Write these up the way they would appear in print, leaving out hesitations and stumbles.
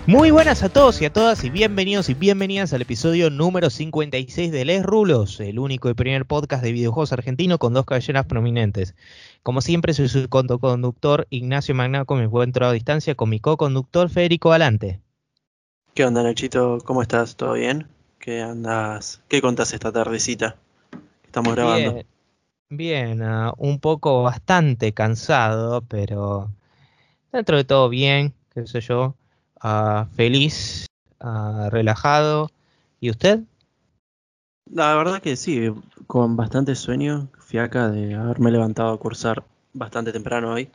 Muy buenas a todos y a todas y bienvenidos y bienvenidas al episodio número 56 de Les Rulos, el único y primer podcast de videojuegos argentino con dos cabelleras prominentes. Como siempre soy su conductor Ignacio Magnaco, me encuentro a distancia con mi co-conductor Federico Valante. ¿Qué onda, Nachito? ¿Cómo estás? ¿Todo bien? ¿Qué andas? ¿Qué contás esta tardecita que estamos grabando? Bien, un poco bastante cansado, pero dentro de todo bien, qué sé yo, feliz, relajado. ¿Y usted? La verdad que sí, con bastante sueño, fiaca de haberme levantado a cursar bastante temprano hoy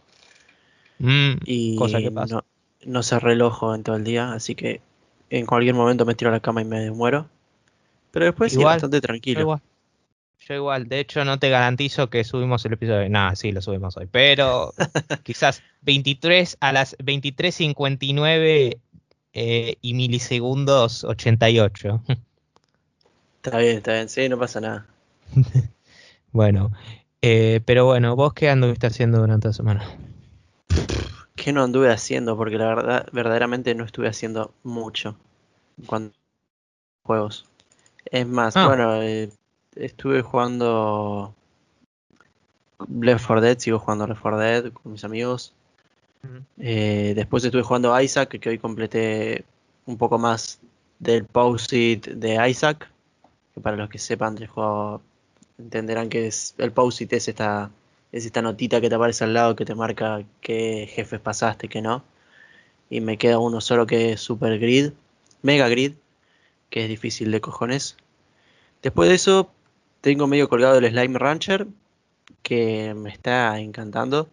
Cosa y que pasa. no cerré el ojo en todo el día, así que en cualquier momento me tiro a la cama y me muero. Pero después sí, Igual, bastante yo tranquilo. igual. Yo igual, de hecho no te garantizo que subimos el episodio. Nada, sí, lo subimos hoy. Pero quizás 23 a las 23:59 y milisegundos 88. Está bien, sí, no pasa nada. Bueno, pero bueno, ¿vos qué anduviste haciendo durante la semana? ¿Qué no anduve haciendo? Porque la verdad, verdaderamente no estuve haciendo mucho en cuanto a juegos. Es más, Ah, bueno, estuve jugando Left 4 Dead, sigo jugando Left 4 Dead con mis amigos. ujú. Después estuve jugando Isaac, que hoy completé un poco más del post-it de Isaac. Que para los que sepan del juego entenderán que es el post-it es esta notita que te aparece al lado que te marca qué jefes pasaste, qué no. Y me queda uno solo que es Super Grid, Mega Grid, que es difícil de cojones. Después de eso, tengo medio colgado el Slime Rancher, que me está encantando.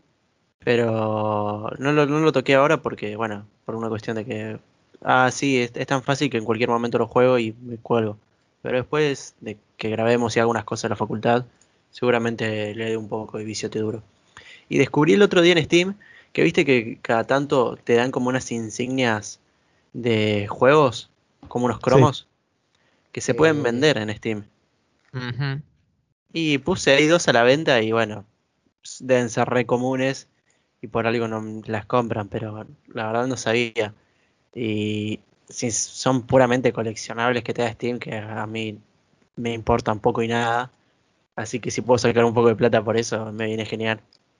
Pero no lo toqué ahora porque, bueno, por una cuestión de que... Ah, sí, es tan fácil que en cualquier momento lo juego y me cuelgo. Pero después de que grabemos y algunas cosas en la facultad, seguramente le dé un poco de viciote duro. Y descubrí el otro día en Steam que viste que cada tanto te dan como unas insignias de juegos, como unos Sí. cromos, que se pueden Eh, vender en Steam. ujú. Y puse ahí dos a la venta y bueno, deben ser re comunes y por algo no las compran, pero la verdad no sabía. Y si son puramente coleccionables que te da Steam, que a mí me importan poco y nada, así que si puedo sacar un poco de plata por eso, me viene genial.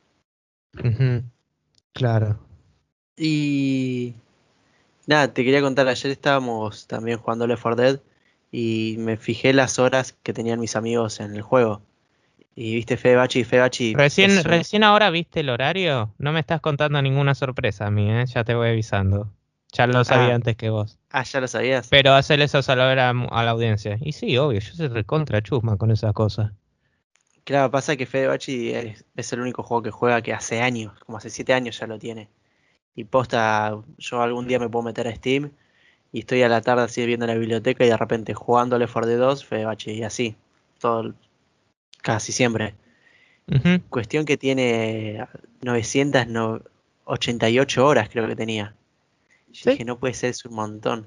Ujú, claro. Y nada, te quería contar, ayer estábamos también jugando Left 4 Dead y me fijé las horas que tenían mis amigos en el juego. Y viste, Febachi Recién, es un... recién ahora viste el horario. No me estás contando ninguna sorpresa a mí, ¿eh? Ya te voy avisando. Ya lo sabía Ah, antes que vos. ya lo sabías. Pero hacerle eso saber a la audiencia. Y sí, obvio, yo soy recontra chusma con esas cosas. Claro, pasa que Fedebachi es el único juego que juega que hace años, como hace 7 años ya lo tiene. Y posta, yo algún día me puedo meter a Steam y estoy a la tarde así viendo la biblioteca y de repente jugando Left 4 Dead 2, Fedebachi, y así, todo, casi siempre. Ujú. Cuestión que tiene 988 horas creo que tenía. Yo Sí. dije, no puede ser, es un montón.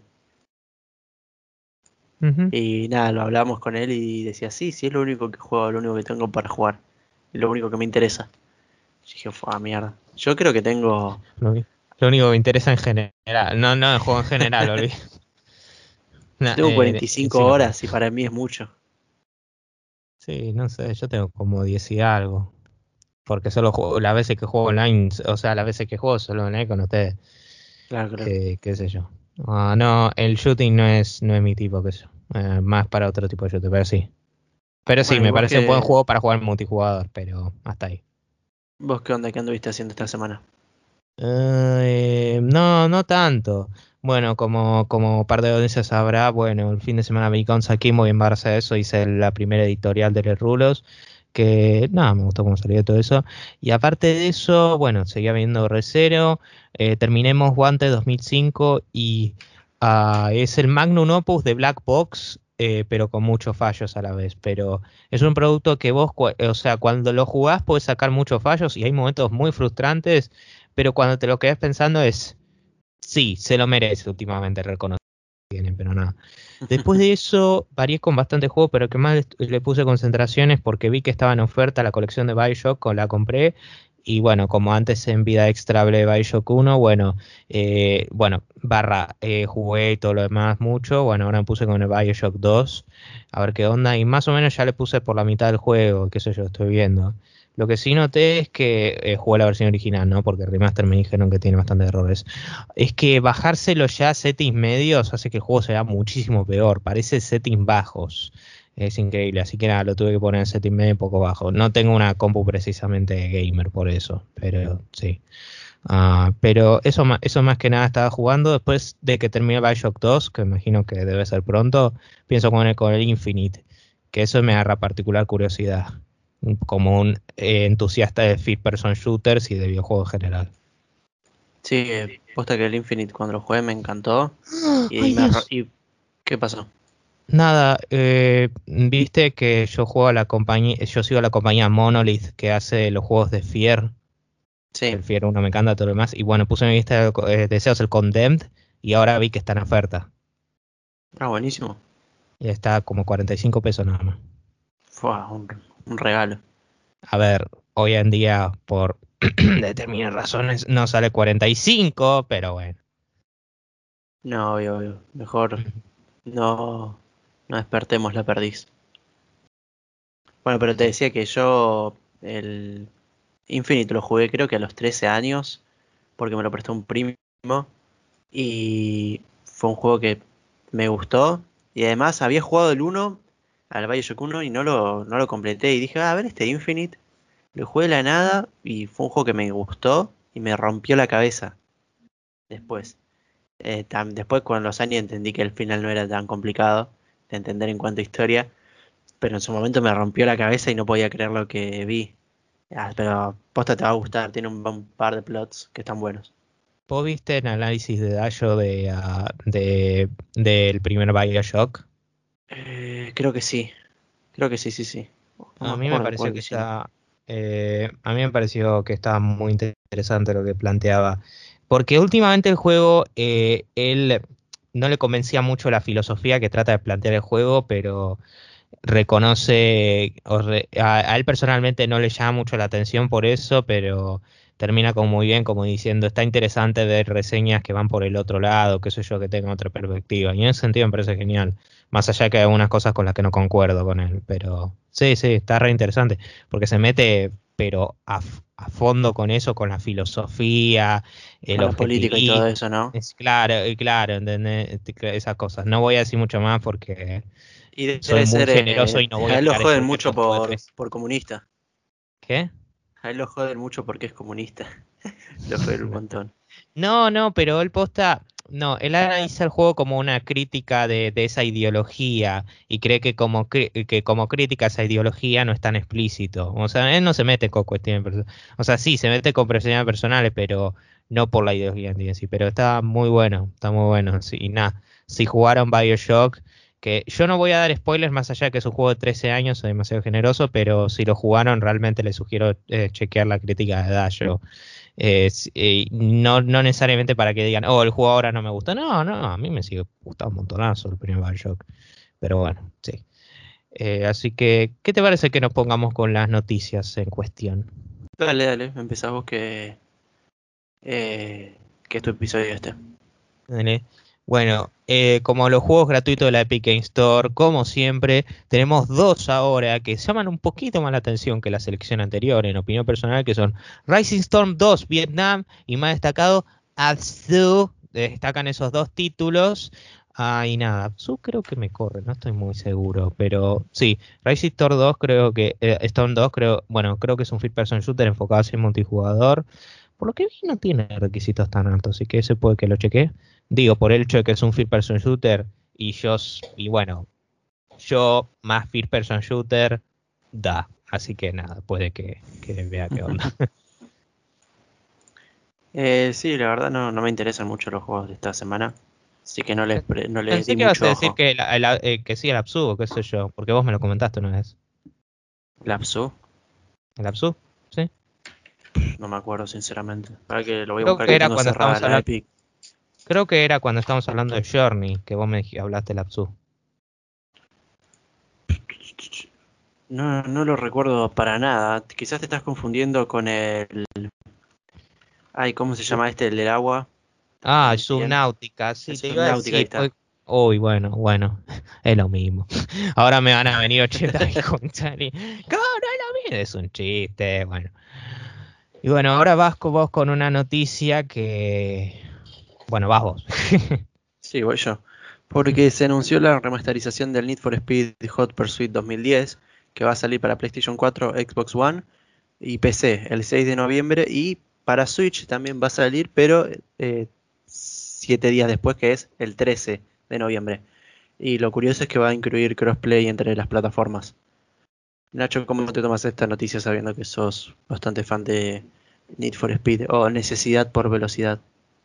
Ujú. Y nada, lo hablamos con él y decía, sí, sí, es lo único que juego, lo único que tengo para jugar. Es lo único que me interesa. Yo dije, fue mierda. Yo creo que tengo... Lo único que me interesa en general. No, no, el juego en general, olvidé. Yo No, tengo 45 sí, no. horas y para mí es mucho. Sí, no sé, yo tengo como 10 y algo. Porque solo juego, las veces que juego online, o sea, las veces que juego solo online con ustedes. Claro, claro. Qué sé yo. No, el shooting no es mi tipo, qué sé yo. Más para otro tipo de shooting, pero sí. Pero sí, Bueno, ¿y me parece un buen juego para jugar multijugador, pero hasta ahí. vos qué onda? ¿Qué anduviste haciendo esta semana? No, no tanto. Bueno, como par de audiencias sabrá, bueno, el fin de semana me con Saquimo y en base a eso hice la primera editorial de Les Rulos, que nada, me gustó cómo salió todo eso. Y aparte de eso, bueno, seguía viendo Re:Zero, terminemos Guante 2005 y es el magnum opus de Black Box, pero con muchos fallos a la vez. Pero es un producto que vos, o sea, cuando lo jugás puedes sacar muchos fallos y hay momentos muy frustrantes, pero cuando te lo quedas pensando es, sí, se lo merece últimamente reconocer que tiene, pero nada. Después de eso, varié con bastante juego, pero que más le puse concentraciones porque vi que estaba en oferta la colección de BioShock, la compré Y bueno, como antes en vida extra hablé de Bioshock 1, bueno, jugué y todo lo demás mucho. Bueno, ahora me puse con el Bioshock 2, a ver qué onda. Y más o menos ya le puse por la mitad del juego, qué sé yo, estoy viendo. Lo que sí noté es que jugué la versión original, ¿no? Porque el remaster me dijeron que tiene bastantes errores. Es que bajárselo ya a settings medios hace que el juego sea muchísimo peor. Parece settings bajos. Es increíble, así que nada, lo tuve que poner en setting medio un poco bajo. No tengo una compu precisamente gamer por eso, pero sí. Pero eso más que nada estaba jugando. Después de que termine Bioshock 2, que imagino que debe ser pronto, pienso con el Infinite, que eso me agarra particular curiosidad, como un entusiasta de first person shooters y de videojuegos en general. Sí, posta que el Infinite cuando lo jugué me encantó. ¡Ay, Dios! ¿Y qué pasó? Nada, viste que yo juego a la compañía, yo sigo a la compañía Monolith que hace los juegos de Fear, que Sí, el Fear 1 me encanta todo lo demás, y bueno, puse en mi lista de deseos el Condemned y ahora vi que está en oferta. buenísimo. Y está como 45 pesos nada más. Fue un regalo. A ver, hoy en día por determinadas razones no sale 45, pero bueno. No, obvio, obvio. Mejor no, no despertemos la perdiz. Bueno, pero te Sí. decía que yo el Infinite lo jugué creo que a los 13 años, porque me lo prestó un primo y fue un juego que me gustó. Y además había jugado el uno al Bioshock 1 y no lo completé. Y dije, a ver, este Infinite, lo jugué de la nada y fue un juego que me gustó y me rompió la cabeza después. Después con los años entendí que el final no era tan complicado de entender en cuanto a historia, pero en su momento me rompió la cabeza y no podía creer lo que vi. Pero posta te va a gustar, tiene un par de plots que están buenos. ¿Vos viste el análisis de Dayo del primer Bioshock? Creo que sí, sí, sí. No me A mí me acuerdo pareció cuál que hicieron. a mí me pareció que estaba muy interesante lo que planteaba, porque últimamente el juego, él no le convencía mucho la filosofía que trata de plantear el juego, pero reconoce, a él personalmente no le llama mucho la atención por eso, pero termina como muy bien, como diciendo, está interesante ver reseñas que van por el otro lado, qué sé yo, que tengan otra perspectiva. Y en ese sentido me parece genial, más allá que hay algunas cosas con las que no concuerdo con él, pero sí, sí, está re interesante, porque se mete, pero a fondo con eso, con la filosofía, el Con la política y todo objetivismo. eso, ¿no? Es claro, claro, ¿entendés? Esas cosas. No voy a decir mucho más porque Y soy debe muy ser, generoso y no voy a a él lo tirar joden spoilers mucho del juego de 3. por comunista. ¿Qué? A él lo joden mucho porque es comunista. Lo joden un montón. No, no, pero él posta, no, él analiza el juego como una crítica de esa ideología y cree que que como crítica a esa ideología no es tan explícito. O sea, él no se mete con cuestiones personales. O sea, sí, se mete con cuestiones personales, pero no por la ideología en sí. Pero está muy bueno. Sí, y nada, si jugaron BioShock, que yo no voy a dar spoilers más allá de que es un juego de 13 años, soy demasiado generoso, pero si lo jugaron, realmente les sugiero chequear la crítica de Dayo. No necesariamente para que digan, oh, el juego ahora no me gusta. No, no, a mí me sigue gustando un montonazo el primer Bioshock. Pero bueno, sí. Así que, ¿qué te parece que nos pongamos con las noticias en cuestión? Dale, dale, empezás vos que es tu episodio este. Dale. Bueno, como los juegos gratuitos de la Epic Game Store, como siempre, tenemos dos ahora que llaman un poquito más la atención que la selección anterior, en opinión personal, que son Rising Storm 2 Vietnam y más destacado Absu. Destacan esos dos títulos. Y nada, Absu creo que me corre, no estoy muy seguro, pero sí, Rising Storm 2 creo que, Storm 2 creo, bueno, creo que es un first person shooter enfocado hacia el multijugador. Por lo que vi no tiene requisitos tan altos, así que ese puede que lo chequee. Digo, por el hecho de que es un first person shooter y bueno, yo más first person shooter da. Así que nada, puede que vea qué onda. Sí, la verdad no me interesan mucho los juegos de esta semana. Así que no les Pensé di que ibas a mucho decir ojo. que sí, el Absu, qué sé yo, porque vos me lo comentaste una vez. Lapsu, ¿El Absu? Sí. no me acuerdo sinceramente. Para que lo voy a Creo buscar que que era tengo cuando cerrada estábamos la hablando, Epic. creo que era cuando estábamos hablando de Journey, que vos me hablaste del Absu. No, no lo recuerdo para nada. Quizás te estás confundiendo con el... Ay, ¿cómo se llama este? El del agua. Ah, Bien. Subnautica, sí, El te iba a Subnautica, ahí decir. está. Uy, bueno, es lo mismo. Ahora me van a venir 80 y contar y, ¿cómo no es lo mismo? Es un chiste, bueno. Y bueno, ahora vas con vos con una noticia que, bueno, vas vos. Sí, voy yo. Porque se anunció la remasterización del Need for Speed Hot Pursuit 2010, que va a salir para PlayStation 4, Xbox One y PC el 6 de noviembre. Y para Switch también va a salir, pero 7 días después, que es el 13 de noviembre. Y lo curioso es que va a incluir crossplay entre las plataformas. Nacho, ¿cómo te tomas esta noticia sabiendo que sos bastante fan de Need for Speed o necesidad por velocidad?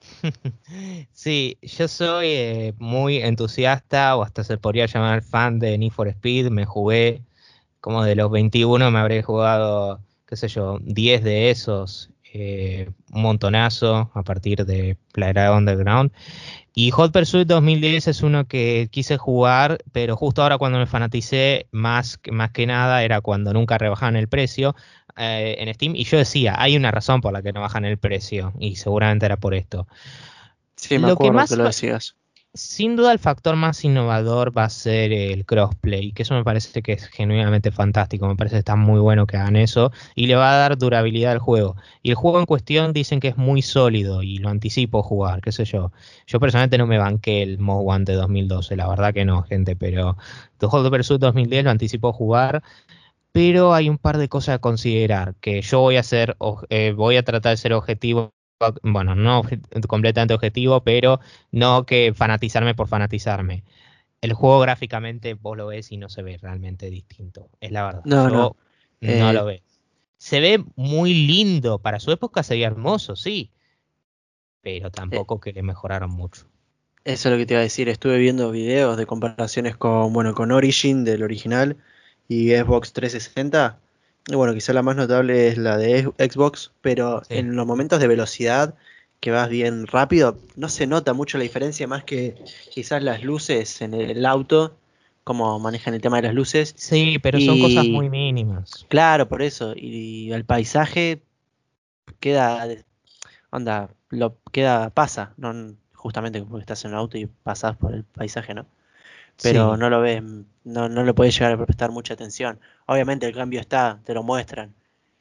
Sí, yo soy muy entusiasta, o hasta se podría llamar fan de Need for Speed. Me jugué como de los 21, me habré jugado, qué sé yo, 10 de esos, un montonazo a partir de Player Underground. Y Hot Pursuit 2010 es uno que quise jugar, pero justo ahora cuando me fanaticé, más que nada, era cuando nunca rebajaban el precio en Steam. Y yo decía, hay una razón por la que no bajan el precio, y seguramente era por esto. Sí, me Lo que acuerdo que más lo decías. sin duda el factor más innovador va a ser el crossplay, que eso me parece que es genuinamente fantástico, me parece que está muy bueno que hagan eso y le va a dar durabilidad al juego. Y el juego en cuestión dicen que es muy sólido y lo anticipo jugar, qué sé yo. Yo personalmente no me banqué el Most Wanted 2012, la verdad que no, gente, pero The Hot Pursuit 2010 lo anticipo jugar, pero hay un par de cosas a considerar, que yo voy a hacer, voy a tratar de ser objetivo, bueno, no completamente objetivo, pero no que fanatizarme por fanatizarme. El juego gráficamente vos lo ves y no se ve realmente distinto, es la verdad. No, no. Yo no eh, lo veo. Se ve muy lindo, para su época se veía hermoso, sí, pero eh, tampoco que le mejoraron mucho. Eso es lo que te iba a decir. Estuve viendo videos de comparaciones con, bueno, con Origin del original y Xbox 360. Y bueno, quizá la más notable es la de Xbox, pero Sí. en los momentos de velocidad que vas bien rápido, no se nota mucho la diferencia, más que quizás las luces en el auto, cómo manejan el tema de las luces. Sí, pero son cosas Y muy mínimas. claro, por eso. Y el paisaje queda, onda, lo queda, pasa, no justamente porque estás en un auto y pasas por el paisaje, ¿no? Pero Sí. no lo ves, no, no le puedes llegar a prestar mucha atención. Obviamente el cambio está, te lo muestran,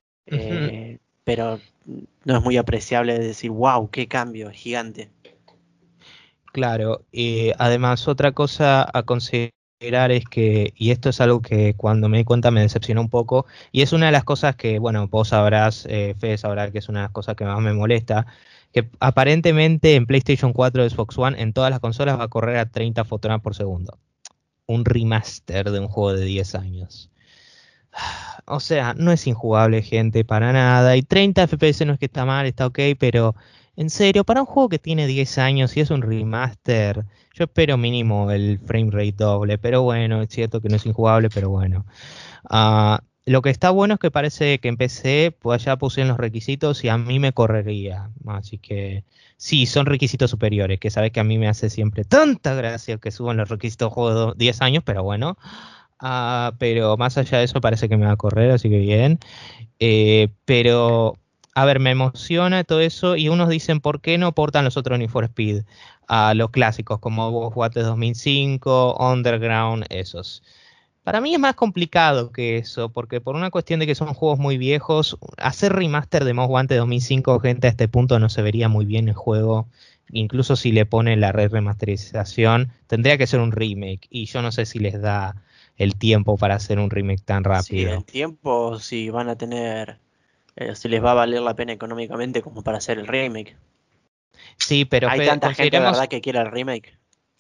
pero no es muy apreciable decir, wow, qué cambio, es gigante. Claro, y además otra cosa a considerar es que, y esto es algo que cuando me di cuenta me decepcionó un poco, y es una de las cosas que, bueno, vos sabrás, Fede sabrá que es una de las cosas que más me molesta, que aparentemente en PlayStation 4 Xbox One en todas las consolas va a correr a 30 fotogramas por segundo. Un remaster de un juego de 10 años. O sea, no es injugable, gente, para nada. Y 30 FPS no es que está mal, está ok, pero en serio, para un juego que tiene 10 años y es un remaster, yo espero mínimo el frame rate doble. Pero bueno, es cierto que no es injugable, pero bueno. Lo que está bueno es que parece que empecé, pues ya puse en los requisitos y a mí me correría. Así que sí, son requisitos superiores, que sabes que a mí me hace siempre tanta gracia que suban los requisitos de juego de 10 años, pero bueno. Pero más allá de eso parece que me va a correr, así que bien. Pero, a ver, me emociona todo eso y unos dicen, ¿por qué no portan los otros Need for Speed? A los clásicos como Watch 2005, Underground, esos. Para mí es más complicado que eso, porque por una cuestión de que son juegos muy viejos, hacer remaster de Most Wanted 2005, gente, a este punto no se vería muy bien el juego. Incluso si le ponen la remasterización, tendría que ser un remake, y yo no sé si les da el tiempo para hacer un remake tan Sí, el rápido. tiempo, si van a tener, si les va a valer la pena económicamente como para hacer el remake. Sí, pero Hay Fede, tanta gente, ¿verdad?, consideremos, que quiere el remake.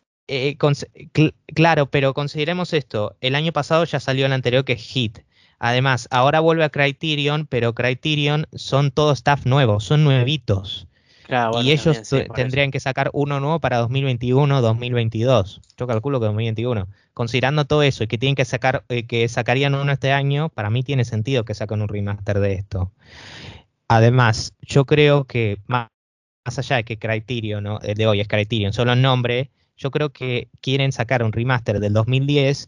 claro, pero consideremos esto. El año pasado ya salió el anterior que es Hit. Además, ahora vuelve a Criterion, pero Criterion son todo staff nuevo, son nuevitos. Claro, Y bueno, ellos también, sí, por eso. tendrían que sacar uno nuevo para 2021, 2022. Yo calculo que 2021. Considerando todo eso y que tienen que sacar, que sacarían uno este año, para mí tiene sentido que saquen un remaster de esto. Además, yo creo que más allá de que Criterion, ¿no? De hoy es Criterion, solo el nombre, yo creo que quieren sacar un remaster del 2010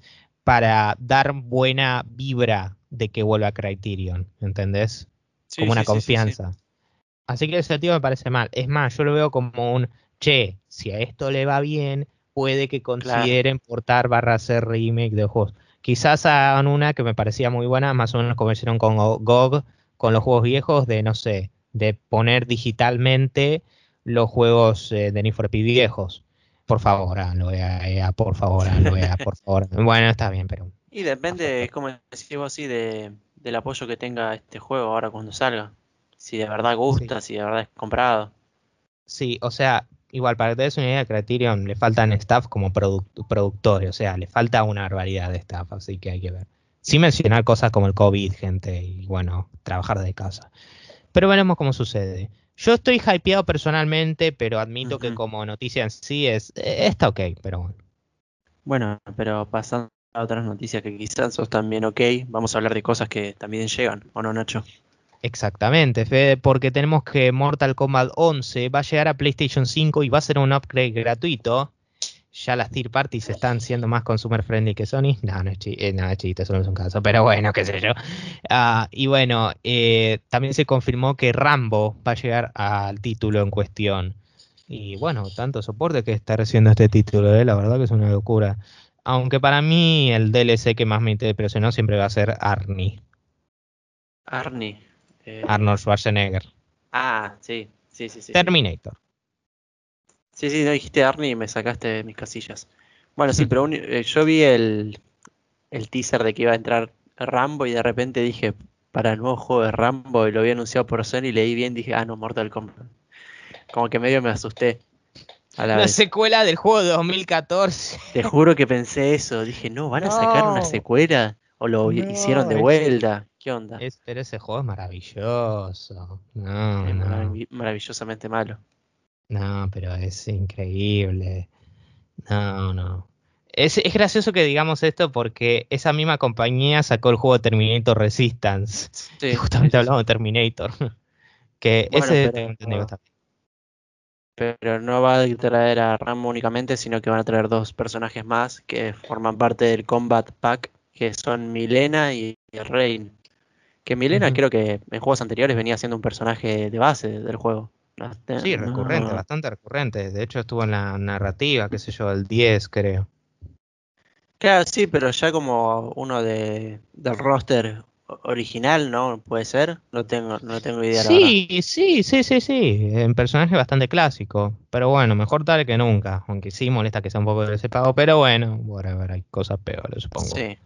para dar buena vibra de que vuelva a Criterion, ¿entendés? Sí, Como una sí, sí, sí, sí. confianza. Así que ese tío me parece mal. Es más, yo lo veo como un, che, si a esto le va bien, puede que Claro. consideren portar barra hacer remake de juegos. Quizás hagan una que me parecía muy buena, más o menos como hicieron con GOG, con los juegos viejos, de no sé, de poner digitalmente los juegos de Need for Speed viejos. Por favor, háganlo, EA, por favor, háganlo, EA, por favor. Bueno, está bien, pero Y no fue depende, todo. como decís vos, sí, del apoyo que tenga este juego ahora cuando salga. Si de verdad Sí. gusta, si de verdad es comprado. Sí, o sea, igual para que te des una idea, a Criterion le faltan staff como productores, o sea, le falta una barbaridad de staff, así que hay que ver. Sin mencionar cosas como el COVID, gente, y bueno, trabajar de casa. Pero veremos cómo sucede. Yo estoy hypeado personalmente, pero admito que Ujú. como noticia en sí está ok, pero bueno. Bueno, pero pasando a otras noticias que quizás sos también ok, vamos a hablar de cosas que también llegan, ¿o no, Nacho? Exactamente, Fede, porque tenemos que Mortal Kombat 11 va a llegar a PlayStation 5 y va a ser un upgrade gratuito. Ya las third parties están siendo más consumer friendly que Sony. No, no es chiste, eso no es un caso, pero bueno, qué sé yo. Y bueno, también se confirmó que Rambo va a llegar al título en cuestión. Y bueno, tanto soporte que está recibiendo este título, la verdad que es una locura. Aunque para mí el DLC que más me impresionó siempre va a ser Arnie, Arnie. Arnold eh, Schwarzenegger, sí, sí, sí, sí, sí. Terminator. Sí, sí, no dijiste Arnie y me sacaste de mis casillas. Bueno, sí, pero yo vi el teaser de que iba a entrar Rambo y de repente dije, para el nuevo juego de Rambo, y lo había anunciado por Sony, y leí bien, dije, ah, no, Mortal Kombat. Como que medio me asusté a la Una vez. secuela del juego de 2014. Te juro que pensé eso, dije, no, ¿van a sacar una No, secuela? ¿O lo hicieron no, de vuelta? ¿Qué onda? pero ese juego es maravilloso. No, Es no, maravillosamente malo. no, pero es increíble. No, no. Es gracioso que digamos esto porque esa misma compañía sacó el juego Terminator Resistance. Y Sí, sí, justamente sí, sí. hablamos de Terminator. Que Bueno, ese tengo entendido que está. pero no va a traer a Rambo únicamente, sino que van a traer dos personajes más que forman parte del Combat Pack, que son Milena y Rain. Que Milena Ujú. creo que en juegos anteriores venía siendo un personaje de base del juego. Sí, recurrente, No. bastante recurrente. De hecho, estuvo en la narrativa, qué sé yo, el 10 creo. Claro, sí, pero ya como uno del roster original, ¿no? ¿Puede ser? No tengo idea, la verdad. Sí, sí, sí, sí, sí. Un personaje bastante clásico. Pero bueno, mejor tarde que nunca. Aunque sí molesta que sea un poco decepado. Pero bueno, whatever, hay cosas peores, supongo. Sí.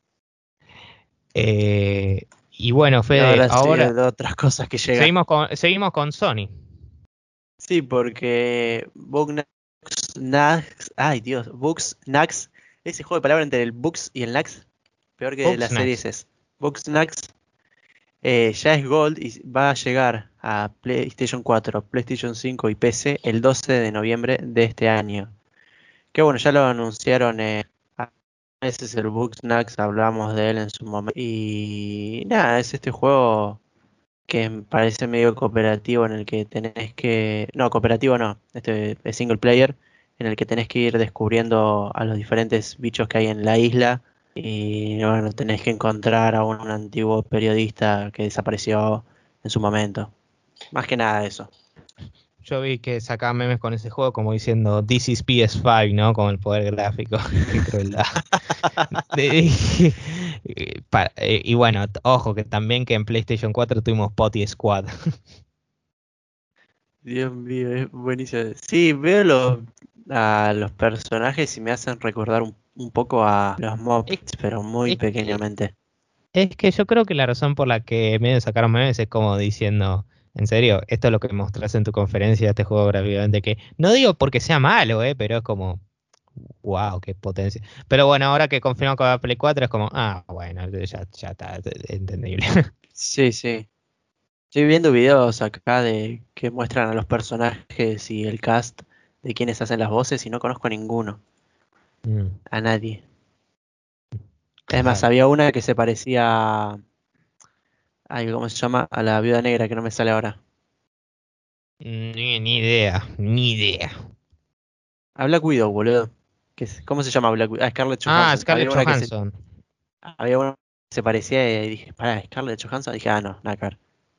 Y bueno, Y Fede, ahora sí, ahora de otras cosas que llegan. seguimos con Sony. Sí, porque Bugsnax, ay Dios, Bugsnax, ese juego de palabras entre el Bugs y el Nax, peor que las Bugsnax. series es. Bugsnax ya es Gold y va a llegar a PlayStation 4, PlayStation 5 y PC el 12 de noviembre de este año. Que bueno, ya lo anunciaron. Ese es el Bugsnax, hablamos de él en su momento. Y nada, es este juego que me parece medio cooperativo en el que tenés que... No, cooperativo no, este es single player, en el que tenés que ir descubriendo a los diferentes bichos que hay en la isla y bueno, tenés que encontrar a un antiguo periodista que desapareció en su momento. Más que nada eso. Yo vi que sacaba memes con ese juego como diciendo This is PS5, ¿no? Con el poder gráfico. Qué crueldad. De- y bueno, ojo que también que en PlayStation 4 tuvimos Potty Squad. Dios mío, es buenísimo. Sí, veo a los personajes y me hacen recordar un poco a los Es, mobs, pero muy es que, pequeñamente. es que yo creo que la razón por la que medio sacaron memes es como diciendo, en serio, esto es lo que mostraste en tu conferencia de este juego gráficamente que no digo porque sea malo, pero es como, wow, qué potencia. Pero bueno, ahora que confirmó con la Play 4 es como, bueno, ya está, es entendible. Sí, sí. Estoy viendo videos acá de que muestran a los personajes y el cast de quienes hacen las voces y no conozco a ninguno, Mm, a nadie. Es más, claro. había una que se parecía ¿cómo se llama? A la viuda negra que no me sale ahora. Ni idea, ni idea. A Black Widow, boludo. ¿Cómo se llama Black Widow? Scarlett Ah, Johansson. Scarlett Johansson. Había una que se parecía y dije, pará, Scarlett Johansson. Dije, no, nada que ver.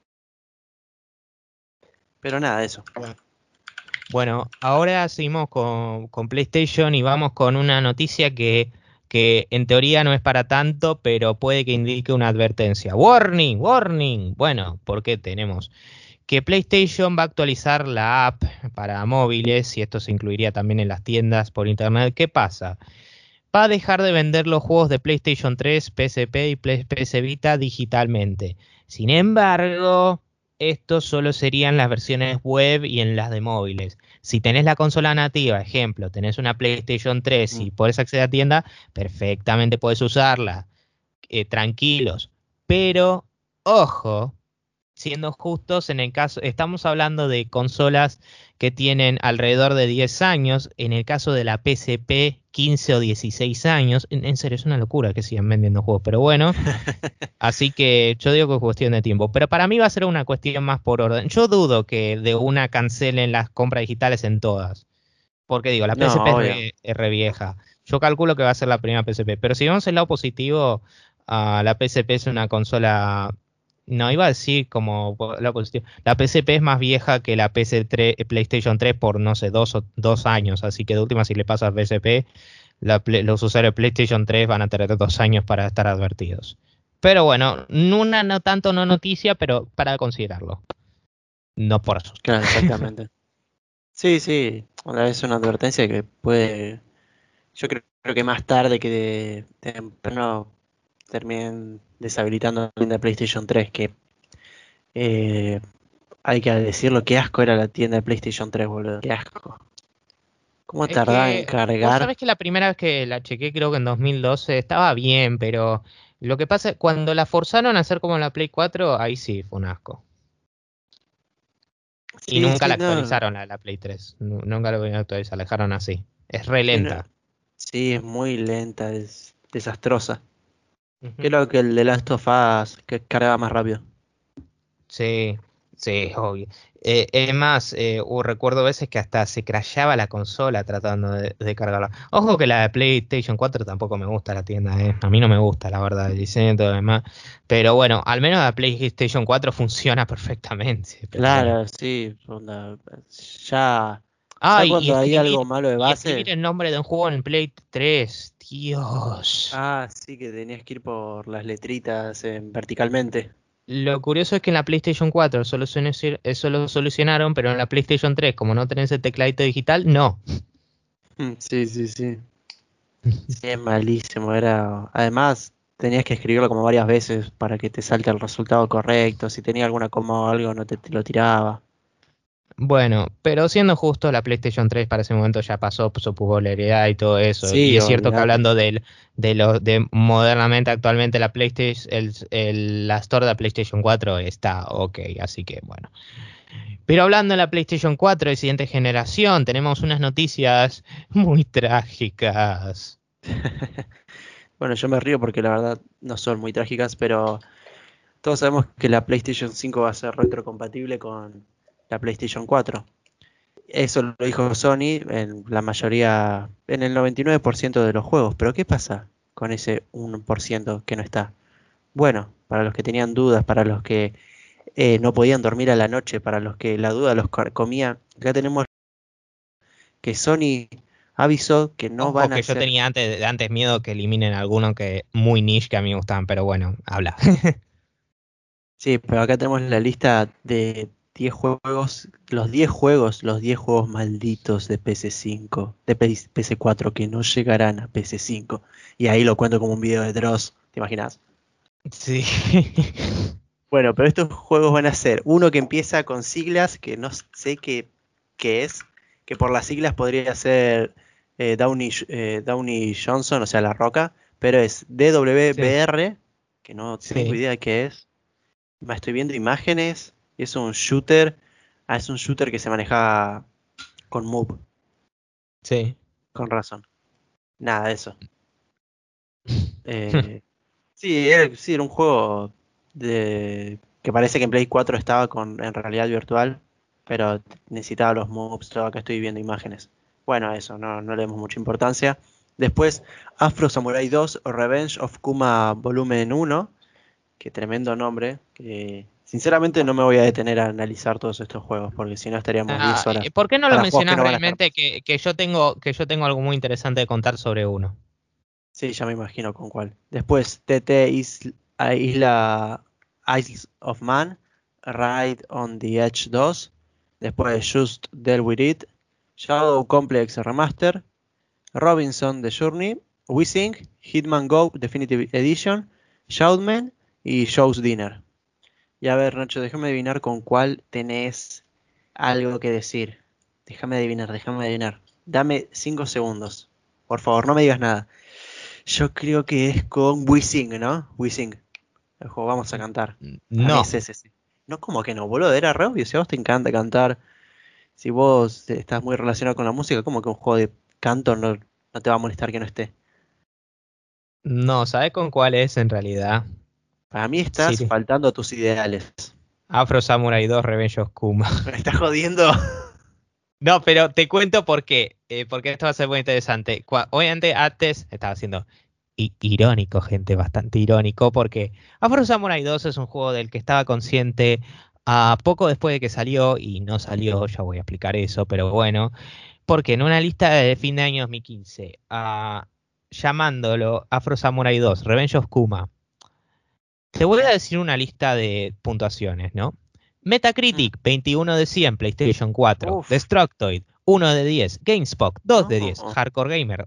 Pero nada, eso. Bueno, ahora seguimos con PlayStation y vamos con una noticia que en teoría no es para tanto, pero puede que indique una advertencia. Warning, warning. Bueno, porque tenemos que PlayStation va a actualizar la app para móviles y esto se incluiría también en las tiendas por internet. ¿Qué pasa? Va a dejar de vender los juegos de PlayStation 3, PSP y PS Vita digitalmente. Sin embargo, estos solo serían las versiones web y en las de móviles. Si tenés la consola nativa, ejemplo, tenés una PlayStation 3 Mm. y podés acceder a tienda, perfectamente podés usarla, tranquilos. Pero, ojo, siendo justos, en el caso, estamos hablando de consolas que tienen alrededor de 10 años, en el caso de la PSP 15 o 16 años, en serio es una locura que sigan vendiendo juegos, pero bueno, así que yo digo que es cuestión de tiempo, pero para mí va a ser una cuestión más por orden. Yo dudo que de una cancelen las compras digitales en todas, porque digo, la PSP No, obvio. es re vieja. Yo calculo que va a ser la primera PSP, pero si vemos el lado positivo, la PSP es una consola. No, iba a decir como la positivo. La PSP es más vieja que la PS3, PlayStation 3 por, no sé, 2 años. Así que de última, si le pasa a PSP, los usuarios de PlayStation 3 van a tener 2 años para estar advertidos. Pero bueno, una no tanto no noticia, pero para considerarlo. No por asustar. Claro, exactamente. Sí, sí. Es una advertencia que puede. Yo creo que más tarde que temprano terminen deshabilitando la tienda de PlayStation 3, que eh, hay que decirlo, qué asco era la tienda de PlayStation 3, boludo. Qué asco. ¿Cómo Es tardaba en que vos cargar? sabés que la primera vez que la chequé, creo que en 2012, estaba bien, pero lo que pasa es cuando la forzaron a hacer como la Play 4, ahí sí fue un asco. Y Sí, nunca sí, la no. actualizaron a la Play 3. Nunca la volvieron a actualizar, la dejaron así. Es re Sí, lenta. sí, es muy lenta, es desastrosa. Ujú. Creo que el de Last of Us que carga más rápido. Sí, sí, obvio. Es más, recuerdo veces que hasta se crashaba la consola tratando de cargarla. Ojo que la de PlayStation 4 tampoco me gusta la tienda, A mí no me gusta, la verdad, el diseño y todo lo demás. Pero bueno, al menos la PlayStation 4 funciona perfectamente. Pero bueno. Claro, sí, onda, ya, ya Ay, cuando hay algo malo de y escribir base, el nombre de un juego en Play 3. Dios. sí que tenías que ir por las letritas verticalmente. Lo curioso es que en la PlayStation 4 eso lo solucionaron, pero en la PlayStation 3, como no tenés el tecladito digital, no. Sí, sí, sí. Sí, es malísimo, era. Además, tenías que escribirlo como varias veces para que te salte el resultado correcto. Si tenía alguna coma o algo, no te lo tiraba. Bueno, pero siendo justo, la PlayStation 3 para ese momento ya pasó su popularidad y todo eso. Y Sí, es cierto que olvídate. hablando de modernamente, actualmente la PlayStation, la Store de la PlayStation 4 está ok, así que bueno. Pero hablando de la PlayStation 4 de siguiente generación, tenemos unas noticias muy trágicas. Bueno, yo me río porque la verdad no son muy trágicas, pero todos sabemos que la PlayStation 5 va a ser retrocompatible con la PlayStation 4. Eso lo dijo Sony en la mayoría, en el 99% de los juegos. Pero ¿qué pasa con ese 1% que no está? Bueno, para los que tenían dudas, para los que no podían dormir a la noche, para los que la duda los comía, ya tenemos que Sony avisó que no Ojo van a que yo hacer. tenía antes miedo que eliminen alguno que muy niche que a mí me gustaban, pero bueno, habla. Sí, pero acá tenemos la lista de 10 juegos, los 10 juegos malditos de PS5, de PS4 que no llegarán a PS5. Y ahí lo cuento como un video de Dross, ¿te imaginas? Sí. Bueno, pero estos juegos van a ser uno que empieza con siglas que no sé qué es, que por las siglas podría ser Downey Johnson, o sea, La Roca, pero es Sí, DWBR, que no tengo sí, idea de qué es. Estoy viendo imágenes y es un shooter. Es un shooter que se maneja con Move, sí. con razón. Nada de eso. Eh, sí, era un juego que parece que en Play 4 estaba en realidad virtual, pero necesitaba los moves, todo acá estoy viendo imágenes. Bueno, eso, no le demos mucha importancia. Después, Afro Samurai 2 o Revenge of Kuma Volumen 1, que tremendo nombre, que sinceramente no me voy a detener a analizar todos estos juegos, porque si no estaríamos 10 horas ¿Por qué no lo para juegos que mencionás no van a estar brevemente más. que yo tengo algo muy interesante de contar sobre uno? Sí, ya me imagino con cuál. Después, TT Isla Isles of Man, Ride on the Edge 2. Después, Just Deal With It, Shadow Complex Remaster, Robinson The Journey, Wishing, Hitman Go Definitive Edition, Shoutman y Show's Dinner. Y a ver, Nacho, déjame adivinar con cuál tenés algo que decir. Déjame adivinar. Dame 5 segundos. Por favor, no me digas nada. Yo creo que es con Wishing, ¿no? Wishing. El juego vamos a cantar. Para mí No, es ese, sí. No, como que no, boludo. Era re obvio. Si a vos te encanta cantar, si vos estás muy relacionado con la música, como que un juego de canto no te va a molestar que no esté. no, ¿sabes con cuál es en realidad? Para mí estás Sí, faltando a tus ideales. Afro Samurai 2 Revenge of Kuma. ¿Me estás jodiendo? No, pero te cuento por qué, porque esto va a ser muy interesante. Obviamente antes estaba haciendo irónico, gente, bastante irónico, porque Afro Samurai 2 es un juego del que estaba consciente poco después de que salió, y no salió, ya voy a explicar eso, pero bueno, porque en una lista de fin de año 2015, llamándolo Afro Samurai 2 Revenge of Kuma, te voy a decir una lista de puntuaciones, ¿no? Mm. Metacritic, 21 de 100, PlayStation 4. Uf, Destructoid, 1 de 10. GameSpot, 2 de 10. no. Hardcore Gamer,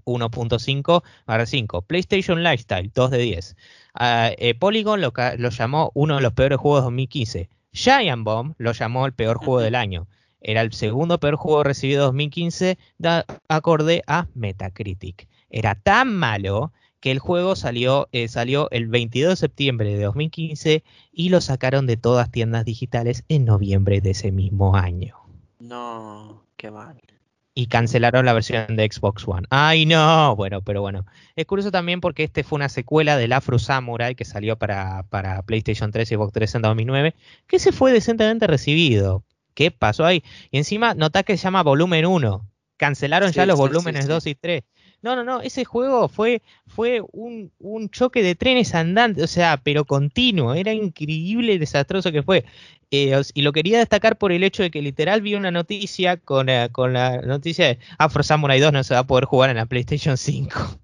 1.5/5. PlayStation Lifestyle, 2 de 10. Polygon lo llamó uno de los peores juegos de 2015. Giant Bomb lo llamó el peor juego del año. Era el segundo peor juego recibido en 2015, acorde a Metacritic. Era tan malo que el juego salió el 22 de septiembre de 2015 y lo sacaron de todas tiendas digitales en noviembre de ese mismo año. No, qué mal. Y cancelaron la versión de Xbox One. ¡Ay, no! Bueno, pero bueno. Es curioso también porque este fue una secuela del Afro Samurai que salió para PlayStation 3 y Xbox 360 en 2009, que se fue decentemente recibido. ¿Qué pasó ahí? Y encima, notá que se llama Volumen 1. Cancelaron ya Sí, los sí, sí, volúmenes sí. 2 y 3. No, ese juego fue un choque de trenes andantes, o sea, pero continuo. Era increíble y desastroso que fue. Y lo quería destacar por el hecho de que literal vi una noticia con la noticia de Afro Samurai 2 no se va a poder jugar en la PlayStation 5.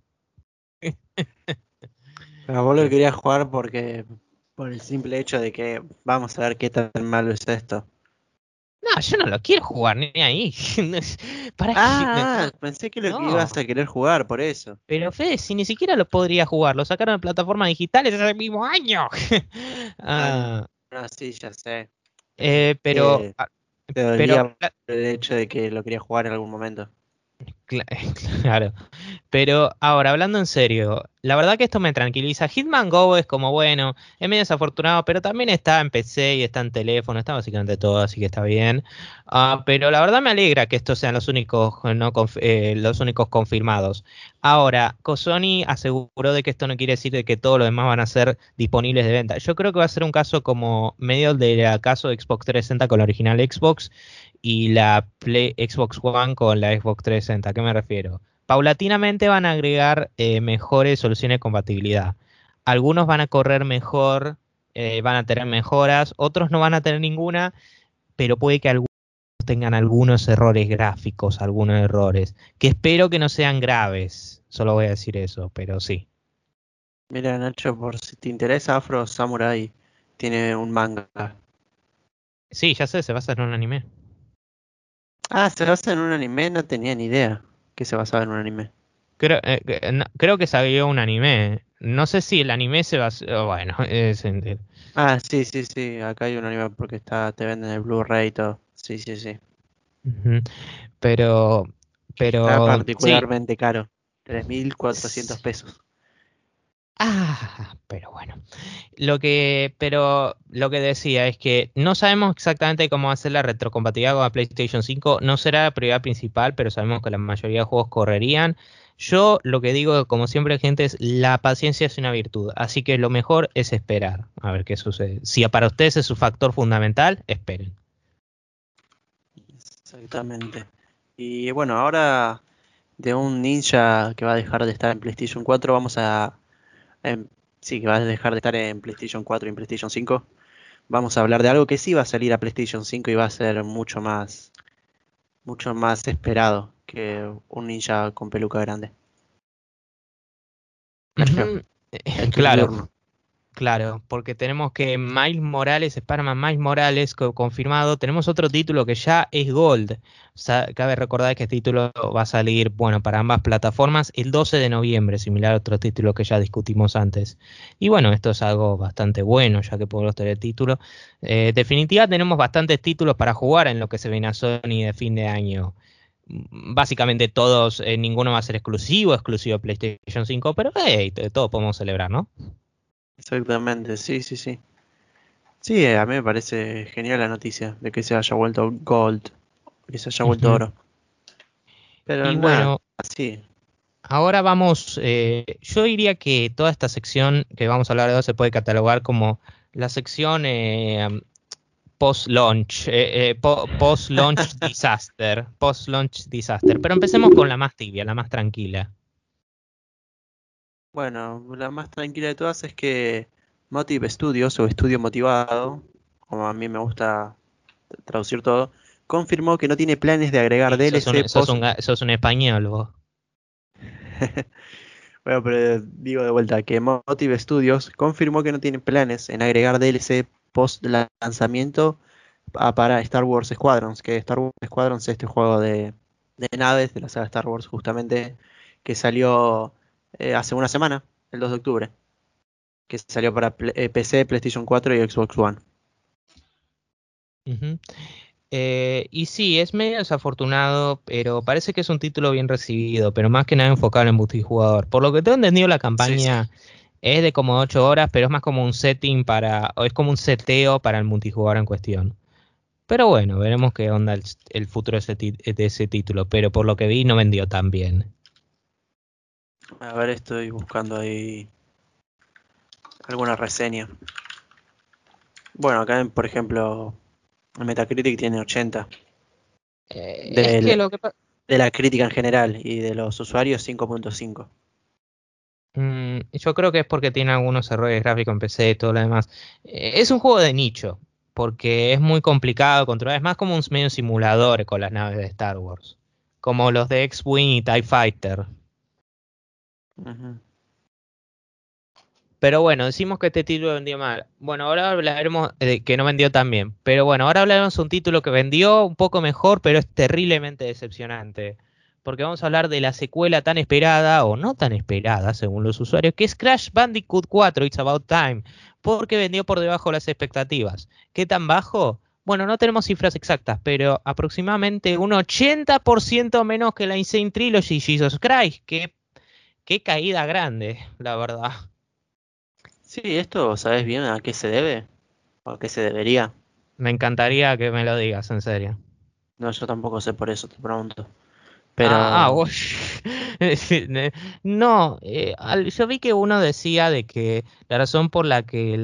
Pero vos lo Que- quería jugar por el simple hecho de que vamos a ver qué tan malo es esto. No, yo no lo quiero jugar ni ahí. ¿Para qué? Pensé que lo que ibas No. a querer jugar, por eso. Pero Fede, si ni siquiera lo podría jugar, lo sacaron en plataformas digitales ese mismo año. Ah, no, Ah, sí, ya sé. Pensé eh, pero, que ah, te pero, dolía por el hecho de que lo quería jugar en algún momento. cla- claro. Pero ahora, hablando en serio, la verdad que esto me tranquiliza. Hitman Go es como, bueno, es medio desafortunado, pero también está en PC y está en teléfono, está básicamente todo, así que está bien. Pero la verdad me alegra que estos sean los únicos, no los únicos confirmados. Ahora, Sony aseguró de que esto no quiere decir de que todos los demás van a ser disponibles de venta. Yo creo que va a ser un caso como medio el del caso de Xbox 360 con la original Xbox y la Xbox One con la Xbox 360. ¿A qué me refiero? Paulatinamente van a agregar mejores soluciones de compatibilidad. Algunos van a correr mejor, van a tener mejoras, otros no van a tener ninguna, pero puede que algunos tengan algunos errores gráficos, algunos errores, que espero que no sean graves. Solo voy a decir eso, pero sí. Mira, Nacho, por si te interesa, Afro Samurai tiene un manga. Sí, ya sé, se basa en un anime. Se basa en un anime, no tenía ni idea que se basaba en un anime. Creo que salió un anime. No sé si el anime se basa. Bueno, Sí, sí, sí, acá hay un anime porque te venden el Blu-ray y todo. Sí, sí, sí. ujú. Pero, Está pero sí. particularmente caro, 3.400 pesos. Pero bueno. Pero lo que decía es que no sabemos exactamente cómo va a ser la retrocompatibilidad con la PlayStation 5. No será la prioridad principal, pero sabemos que la mayoría de juegos correrían. Yo lo que digo, como siempre, gente, es la paciencia es una virtud. Así que lo mejor es esperar a ver qué sucede. Si para ustedes es su factor fundamental, esperen. Exactamente. Y bueno, ahora de un ninja que va a dejar de estar en PlayStation 4, em, sí, que va a dejar de estar en PlayStation 4 y en PlayStation 5. Vamos a hablar de algo que sí va a salir a PlayStation 5 y va a ser mucho más esperado que un ninja con peluca grande. Sergio, Ujú. es tu Claro, turno. claro, porque tenemos que Miles Morales, Spider-Man Miles Morales confirmado. Tenemos otro título que ya es Gold. Cabe recordar que este título va a salir, bueno, para ambas plataformas el 12 de noviembre, similar a otro título que ya discutimos antes. Y bueno, esto es algo bastante bueno, ya que podemos tener título. Definitiva, tenemos bastantes títulos para jugar en lo que se viene a Sony de fin de año. Básicamente todos, ninguno va a ser exclusivo de PlayStation 5, pero hey, todos podemos celebrar, ¿no? Exactamente, sí, sí, sí. Sí, a mí me parece genial la noticia de que se haya vuelto Gold, que se haya vuelto Ujú. oro. Pero Y nada, bueno, sí. ahora vamos, yo diría que toda esta sección que vamos a hablar de hoy se puede catalogar como la sección post-launch, post-launch disaster, post-launch disaster. Pero empecemos con la más tibia, la más tranquila. Bueno, la más tranquila de todas es que Motive Studios o Estudio Motivado, como a mí me gusta traducir todo, confirmó que no tiene planes de agregar Sí, DLC post. sos un español vos. Bueno, pero digo de vuelta que Motive Studios confirmó que no tiene planes en agregar DLC post lanzamiento para Star Wars Squadrons, que Star Wars Squadrons es este juego de naves de la saga Star Wars justamente que salió hace una semana, el 2 de octubre, que salió para PC, PlayStation 4 y Xbox One. Ujú. Y sí, es medio desafortunado, pero parece que es un título bien recibido, pero más que nada enfocado en el multijugador. Por lo que tengo entendido, la Sí, sí. campaña es de como 8 horas, pero es más como un setting o es como un seteo para el multijugador en cuestión. Pero bueno, veremos qué onda el futuro de ese título, pero por lo que vi no vendió tan bien. A ver, estoy buscando ahí alguna reseña. Bueno, acá por ejemplo, el Metacritic tiene 80. Es que Del- lo que pasa... de la crítica en general y de los usuarios 5.5. Yo creo que es porque tiene algunos errores gráficos en PC y todo lo demás. Es un juego de nicho, porque es muy complicado de controlar. Es más como un medio simulador con las naves de Star Wars. Como los de X-Wing y TIE Fighter. Ujú. Pero bueno, decimos que este título vendió mal. Bueno, ahora hablaremos de que no vendió tan bien. Pero bueno, ahora hablaremos de un título que vendió un poco mejor, pero es terriblemente decepcionante. Porque vamos a hablar de la secuela tan esperada, o no tan esperada, según los usuarios, que es Crash Bandicoot 4, It's About Time. Porque vendió por debajo de las expectativas. ¿Qué tan bajo? Bueno, no tenemos cifras exactas, pero aproximadamente un 80% menos que la Insane Trilogy Jesus Christ. Qué caída grande, la verdad. Sí, esto, ¿sabes bien a qué se debe? ¿O a qué se debería? Me encantaría que me lo digas, en serio. No, yo tampoco sé por eso, te pregunto. Pero, Vos. No, yo vi que uno decía de que la razón por la que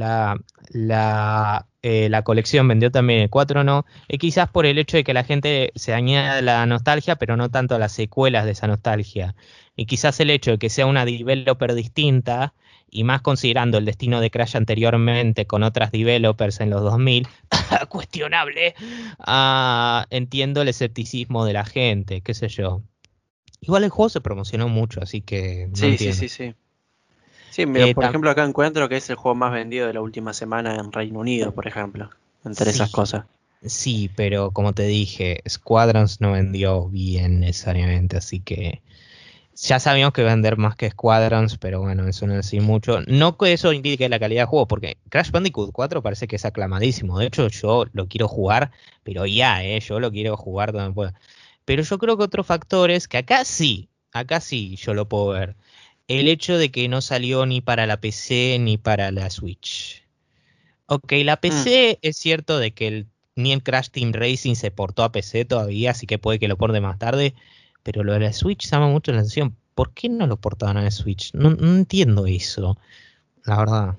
la colección vendió también el 4 no, es quizás por el hecho de que la gente se añade la nostalgia, pero no tanto a las secuelas de esa nostalgia. Y quizás el hecho de que sea una developer distinta, y más considerando el destino de Crash anteriormente con otras developers en los 2000, cuestionable, entiendo el escepticismo de la gente, qué sé yo. Igual el juego se promocionó mucho, así que no sí, sí, entiendo. sí, sí. Sí, mira, Eh, por tam- ejemplo, acá encuentro que es el juego más vendido de la última semana en Reino Unido, por ejemplo, entre esas sí, cosas. sí, pero como te dije, Squadrons no vendió bien necesariamente, así que ya sabíamos que iba a vender más que Squadrons, pero bueno, eso no es así mucho. No que eso indique la calidad del juego, porque Crash Bandicoot 4 parece que es aclamadísimo. De hecho, yo lo quiero jugar, pero ya, yo lo quiero jugar donde pueda. Pero yo creo que otro factor es que acá sí yo lo puedo ver. El hecho de que no salió ni para la PC ni para la Switch. Ok, la Mm, PC es cierto de que ni el Crash Team Racing se portó a PC todavía, así que puede que lo porte más tarde. Pero lo de la Switch llama mucho la atención. ¿Por qué no lo portaban a la Switch? No, no entiendo eso, la verdad.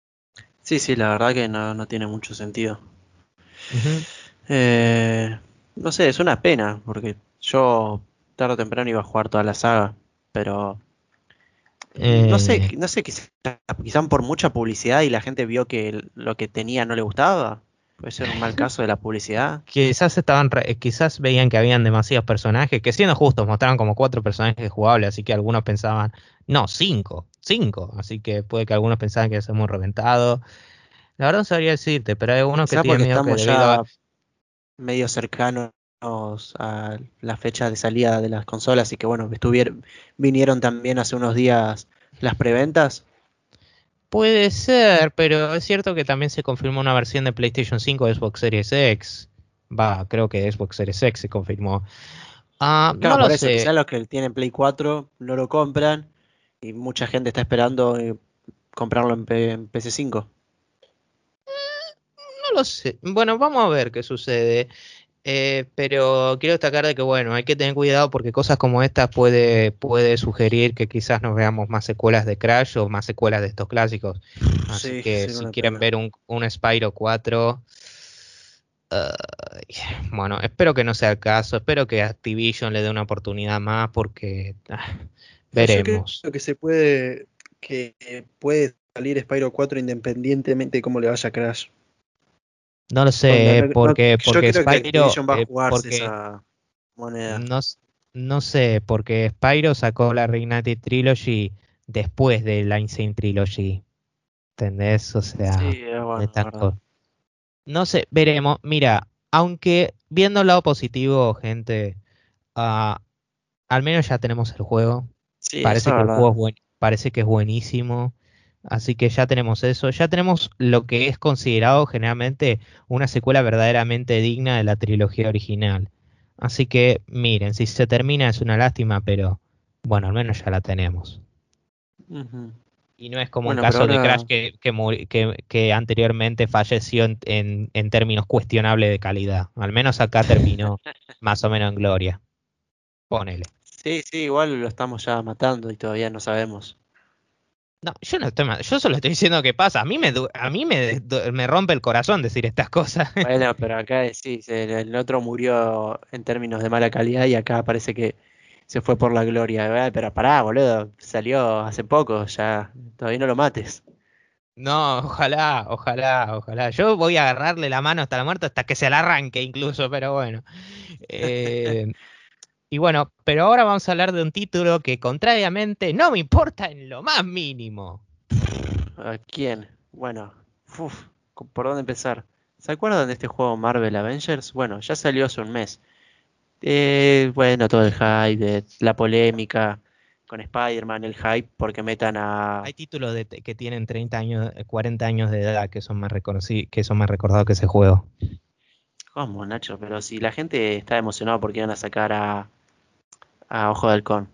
sí, sí, la verdad que no, no tiene mucho sentido. Ujú. Eh, No sé, es una pena, porque yo tarde o temprano iba a jugar toda la saga, pero no sé, Eh, no sé, quizá por mucha publicidad y la gente vio que lo que tenía no le gustaba. Puede ser un mal caso de la publicidad. quizás veían que habían demasiados personajes, que siendo justos mostraron como 4 personajes jugables, así que algunos pensaban, no, cinco, así que puede que algunos pensaban que se muy reventado. La verdad no sabría decirte, pero hay algunos que Quizá tienen porque miedo que estamos debido a... ya medio cercanos a la fecha de salida de las consolas y que bueno, vinieron también hace unos días las preventas. Puede ser, pero es cierto que también se confirmó una versión de PlayStation 5 de Xbox Series X. Va, creo que Xbox Series X se confirmó. No Claro, lo por eso, sé. quizás los que tienen Play 4 no lo compran y mucha gente está esperando comprarlo en PC5. No lo sé. Bueno, vamos a ver qué sucede. Pero quiero destacar de que, bueno, hay que tener cuidado porque cosas como estas puede sugerir que quizás nos veamos más secuelas de Crash o más secuelas de estos clásicos. Así Sí, que sería si una quieren pena. ver un Spyro 4, bueno, espero que no sea el caso. Espero que Activision le dé una oportunidad más porque Yo creo veremos. que puede salir Spyro 4 independientemente de cómo le vaya a Crash. No lo Onda, sé, yo creo que Activision va a jugarse porque esa moneda. no, no sé, porque Spyro sacó la Reignited Trilogy después de la Insane Trilogy. ¿Entendés? O sea, Sí, es de bueno, es tan verdad. no sé, veremos. Mira, aunque viendo el lado positivo, gente, ah, al menos ya tenemos el juego. Sí, eso Parece es que el verdad. juego parece que es buenísimo. Así que ya tenemos eso. Ya tenemos lo que es considerado generalmente una secuela verdaderamente digna de la trilogía original. Así que, miren, si se termina es una lástima, pero bueno, al menos ya la tenemos. Ujú. Y no es como un Bueno, pero caso de Crash ahora, que anteriormente falleció en términos cuestionables de calidad. Al menos acá terminó más o menos en gloria. Ponele. sí, sí, igual lo estamos ya matando y todavía no sabemos. No, yo no estoy yo solo estoy diciendo que pasa. Me rompe el corazón decir estas cosas. Bueno, pero acá sí, el otro murió en términos de mala calidad y acá parece que se fue por la gloria. Pero pará, boludo, salió hace poco, ya todavía no lo mates. No, ojalá. Yo voy a agarrarle la mano hasta la muerte, hasta que se la arranque incluso, pero bueno. Eh, y bueno, pero ahora vamos a hablar de un título que contrariamente no me importa en lo más mínimo. ¿A quién? Bueno, uf, ¿por dónde empezar? ¿Se acuerdan de este juego Marvel Avengers? Bueno, ya salió hace un mes. Bueno, todo el hype, la polémica con Spider-Man, el hype porque metan Hay a... títulos que tienen 30 años, 40 años de edad que son más que son más recordados que ese juego. ¿Cómo, Nacho? Pero si la gente está emocionada porque iban a sacar a Ojo de Halcón.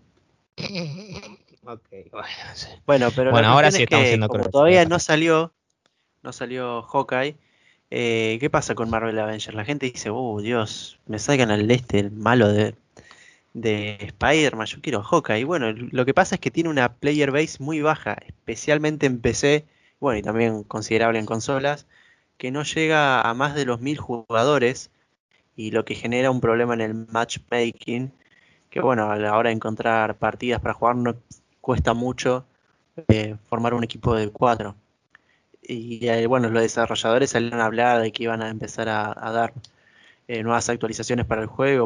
Ok, bueno, sí. Bueno, pero la Bueno, ahora cuestión sí es estamos que siendo como crueles, me todavía parece. no salió Hawkeye, ¿qué pasa con Marvel Avengers? La gente dice, Dios, me sacan al el malo de Spider-Man, yo quiero Hawkeye. Y bueno, lo que pasa es que tiene una player base muy baja, especialmente en PC, bueno, y también considerable en consolas, que no llega a más de los 1000 jugadores y lo que genera un problema en el matchmaking, que bueno, a la hora de encontrar partidas para jugar no cuesta mucho formar un equipo de 4. Y bueno, los desarrolladores salieron a hablar de que iban a empezar a dar nuevas actualizaciones para el juego,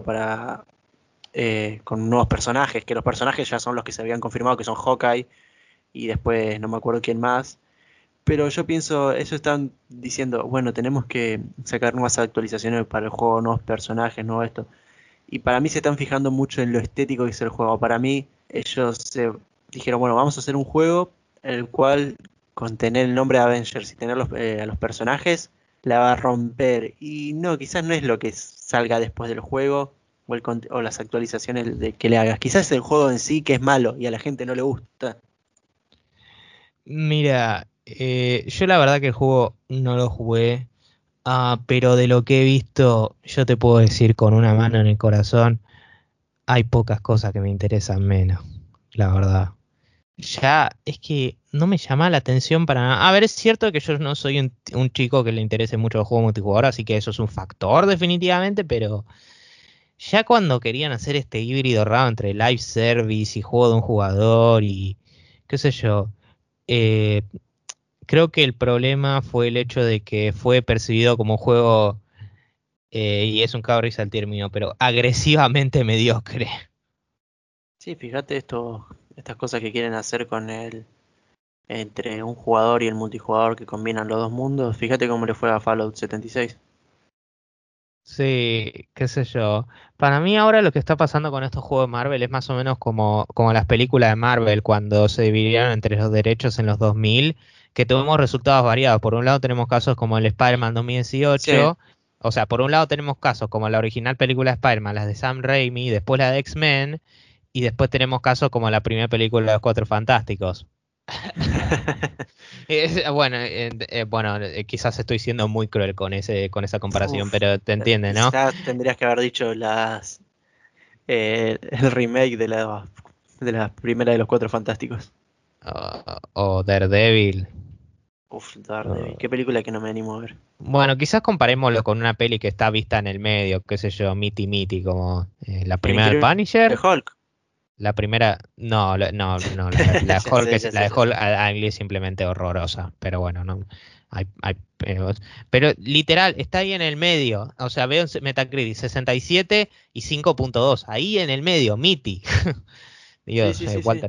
con nuevos personajes, que los personajes ya son los que se habían confirmado que son Hawkeye y después no me acuerdo quién más. Pero yo pienso, eso están diciendo, bueno, tenemos que sacar nuevas actualizaciones para el juego, nuevos personajes, nuevo esto. Y para mí se están fijando mucho en lo estético que es el juego. Para mí, ellos se dijeron, bueno, vamos a hacer un juego el cual, con tener el nombre de Avengers y tener a los personajes, la va a romper. Y no, quizás no es lo que salga después del juego o las actualizaciones que le hagas. Quizás es el juego en sí que es malo y a la gente no le gusta. Mira, yo la verdad que el juego no lo jugué, pero de lo que he visto, yo te puedo decir con una mano en el corazón, hay pocas cosas que me interesan menos, la verdad. Ya es que no me llama la atención para nada. A ver, es cierto que yo no soy un chico que le interese mucho el juego multijugador, así que eso es un factor definitivamente, pero ya cuando querían hacer este híbrido raro entre live service y juego de un jugador y qué sé yo, eh, creo que el problema fue el hecho de que fue percibido como un juego, y es un cago de risa el término, pero agresivamente mediocre. Sí, fíjate estas cosas que quieren hacer entre un jugador y el multijugador que combinan los dos mundos. Fíjate cómo le fue a Fallout 76. Sí, qué sé yo. Para mí ahora lo que está pasando con estos juegos de Marvel es más o menos como las películas de Marvel cuando se dividieron entre los derechos en los 2000, que tuvimos resultados variados. Por un lado tenemos casos como el Spider-Man Sí, 2018, o sea, por un lado tenemos casos como la original película de Spider-Man, las de Sam Raimi, después la de X-Men, y después tenemos casos como la primera película de los Cuatro Fantásticos. Bueno, quizás estoy siendo muy cruel con esa comparación, uf, pero te entiende, ¿no? quizás tendrías que haber dicho el remake de la primera de los Cuatro Fantásticos. O Daredevil. Uf, Daredevil, qué o- película que no me animo a ver. bueno, quizás comparémoslo con una peli que está vista en el medio, qué sé yo, Mitty Mitty, como la El primera del increíble Punisher. Hulk. La primera, no, no, la Ya Hulk sé, es, ya la sé, de ya Hulk sé. es simplemente horrorosa, pero bueno, no, hay peos. Pero literal, está ahí en el medio, o sea, veo en Metacritic 67 y 5.2, ahí en el medio, Mitty. Sí, Dios, sí, sí, sí. Walter.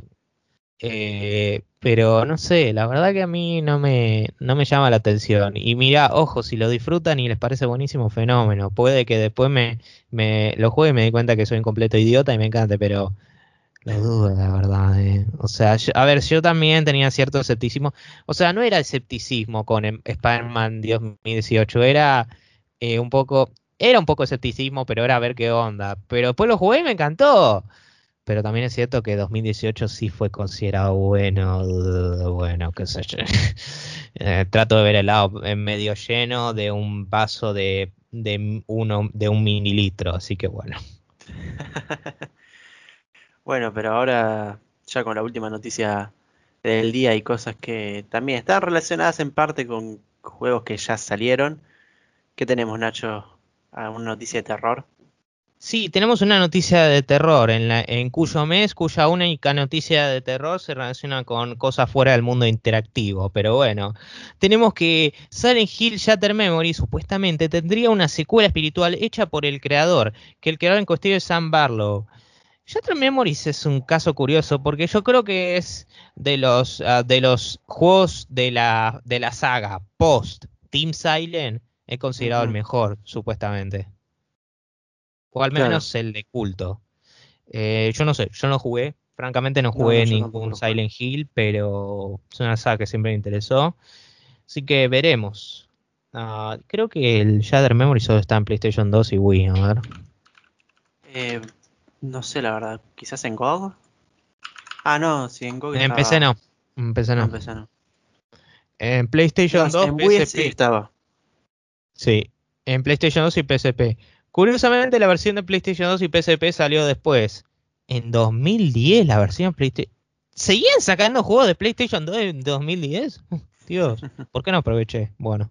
Pero no sé, la verdad que a mí no me llama la atención. Y mira, ojo, si lo disfrutan y les parece buenísimo, fenómeno. Puede que después me lo juegue y me di cuenta que soy un completo idiota y me encante, pero lo dudo, la verdad. O sea, a ver, yo también tenía cierto escepticismo. O sea, no era escepticismo con Spider-Man 2018, era un poco escepticismo, pero era a ver qué onda. Pero después lo jugué y me encantó. Pero también es cierto que 2018 sí fue considerado bueno, bueno, qué sé yo. Trato de ver el lado en medio lleno de un vaso de 1 mililitro, así que bueno. Bueno, pero ahora, ya con la última noticia del día y cosas que también están relacionadas en parte con juegos que ya salieron. ¿Qué tenemos, Nacho? ¿Alguna noticia de terror? Sí, tenemos una noticia de terror en cuyo mes, cuya única noticia de terror se relaciona con cosas fuera del mundo interactivo. Pero bueno, tenemos que Silent Hill Shattered Memory supuestamente tendría una secuela espiritual hecha por el creador, que el creador en cuestión es Sam Barlow. Shattered Memories es un caso curioso porque yo creo que es de los juegos de la saga post Team Silent, he considerado el Ujú, mejor, supuestamente. O al claro. menos el de culto. Yo no sé, yo no jugué, francamente no No, no, jugué yo tampoco ningún lo juego. Silent Hill, pero es una saga que siempre me interesó. Así que veremos. Creo que el Shattered Memory solo está en PlayStation 2 y Wii, a ver. Eh, no sé, la verdad. ¿Quizás en GOG? Ah, no, sí, en GOG En PC estaba. no, en PC No, no. empecé, no. En No, PlayStation 2, en Wii sí PSP. estaba. Sí, en PlayStation 2 y PSP. Curiosamente, la versión de PlayStation 2 y PSP salió después. En 2010, la versión PlayStation. ¿Seguían sacando juegos de PlayStation 2 en 2010? Dios, ¿por qué no aproveché? Bueno.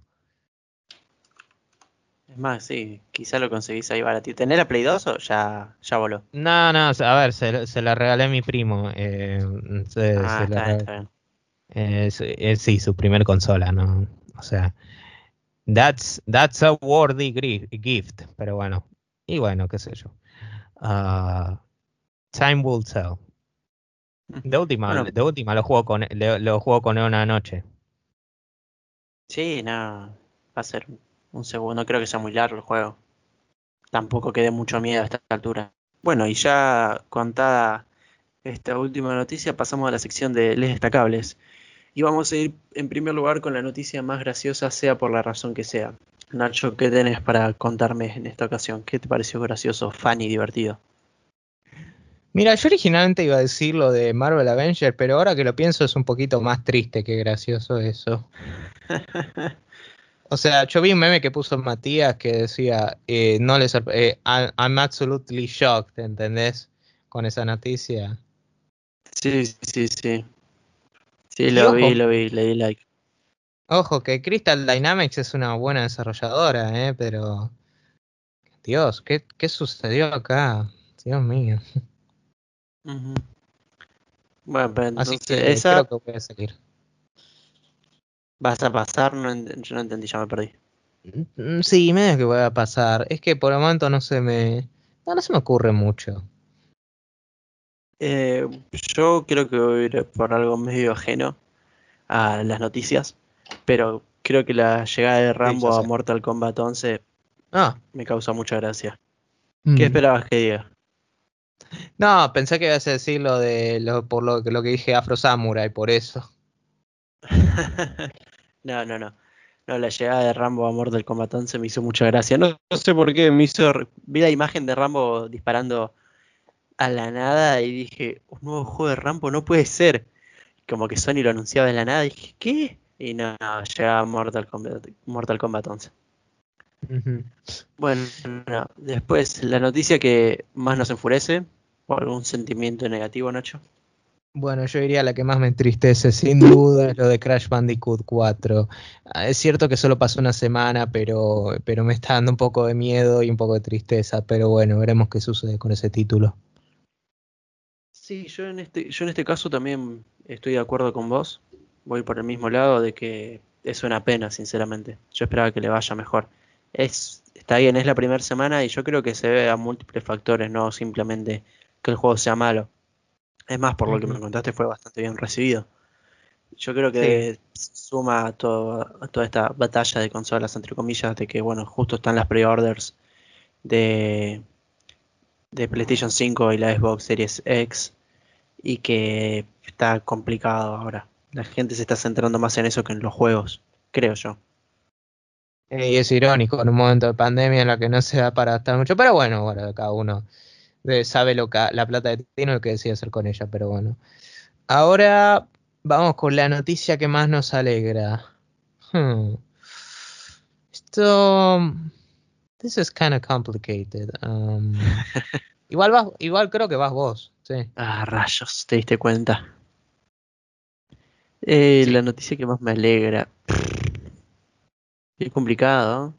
Es más, sí, quizá lo conseguís ahí baratito. ¿Tenés la Play 2 o ya voló? No, no, a ver, se la regalé a mi primo. Se, Ah, se la está bien, regalé. está bien. Sí, su primer consola, ¿no? O sea, that's a worthy gift. Pero bueno. Y bueno, qué sé yo. Ah, time will tell. De última, Bueno, lo juego con él una noche. sí, nada. Va a ser un segundo. No creo que sea muy largo el juego. Tampoco quede mucho miedo a esta altura. Bueno, y ya contada esta última noticia, pasamos a la sección de les destacables. Y vamos a ir en primer lugar con la noticia más graciosa, sea por la razón que sea. Nacho, ¿qué tenés para contarme en esta ocasión? ¿Qué te pareció gracioso, funny, divertido? Mira, yo originalmente iba a decir lo de Marvel Avengers, pero ahora que lo pienso es un poquito más triste que gracioso eso. O sea, yo vi un meme que puso Matías que decía, no les, I'm absolutely shocked, ¿entendés? Con esa noticia. Sí, sí, sí. Sí, Y ojo, lo vi, le di like. ojo, que Crystal Dynamics es una buena desarrolladora, pero Dios, ¿qué sucedió acá? Dios mío. Ujú. Bueno, pero Así entonces, que esa creo que voy a salir. vas a pasar, no yo no entendí, ya me perdí. Sí, medio que voy a pasar. Es que por el momento no se me ocurre mucho. Yo creo que voy a ir por algo medio ajeno a las noticias, pero creo que la llegada de Sí, ya Rambo a sé. Mortal Kombat 11 Ah, me causa mucha gracia. ¿Qué mm. esperabas que diga? No, pensé que ibas a decir por lo que dije Afro Samurai, por eso. No, no, no. No, la llegada de Rambo a Mortal Kombat 11 me hizo mucha gracia. No, no sé por qué, vi la imagen de Rambo disparando a la nada y dije, un nuevo juego de Rambo no puede ser. Como que Sony lo anunciaba de la nada y dije, ¿qué? Y no, llegaba Mortal Kombat 11. Ujú. Bueno, no, después la noticia que más nos enfurece, o algún sentimiento negativo, Nacho. Bueno, yo diría la que más me entristece, sin duda, es lo de Crash Bandicoot 4. Es cierto que solo pasó una semana, pero me está dando un poco de miedo y un poco de tristeza. Pero bueno, veremos qué sucede con ese título. Sí, yo en este caso también estoy de acuerdo con vos. Voy por el mismo lado de que es una pena, sinceramente. Yo esperaba que le vaya mejor. Está bien, es la primera semana y yo creo que se debe a múltiples factores, no simplemente que el juego sea malo. Es más, por lo que me Ujú. contaste, fue bastante bien recibido. Yo creo Sí. que suma a toda esta batalla de consolas, entre comillas, de que, bueno, justo están las pre-orders de, de PlayStation 5 y la Xbox Series X y que está complicado ahora. La gente se está centrando más en eso que en los juegos, creo yo. Y es irónico en un momento de pandemia en la que no se da para gastar mucho. Pero bueno, cada uno sabe la plata que tiene y lo que decide hacer con ella. Pero bueno. Ahora vamos con la noticia que más nos alegra. Hmm. Esto. This is kind of complicated. Igual creo que vas vos, sí. Ah, rayos, ¿te diste cuenta? Sí. La noticia que más me alegra. Qué complicado.